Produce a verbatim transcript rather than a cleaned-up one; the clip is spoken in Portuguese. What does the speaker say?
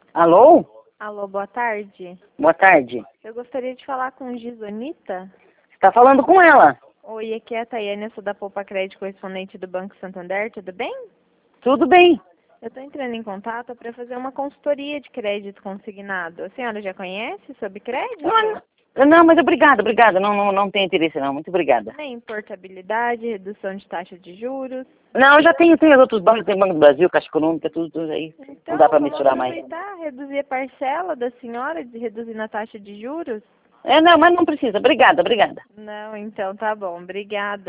Alô? Alô, boa tarde. Boa tarde. Eu gostaria de falar com Gisonita. Você tá falando com ela? Oi, aqui é a Tayane, eu sou da Poupa Crédito, correspondente do Banco Santander, tudo bem? Tudo bem. Eu estou entrando em contato para fazer uma consultoria de crédito consignado. A senhora já conhece sobre crédito? Não, não, mas obrigada, obrigada. Não, não, não tem interesse não. Muito obrigada. Nem portabilidade, redução de taxa de juros. Não, eu já tenho, tenho os outros bancos, tem Banco do Brasil, Caixa Econômica, tudo, tudo aí. Então, Não dá pra vamos misturar mais. aproveitar, reduzir a parcela da senhora, de reduzir na taxa de juros? É, não, mas não precisa. Obrigada, obrigada. Não, então tá bom. Obrigada.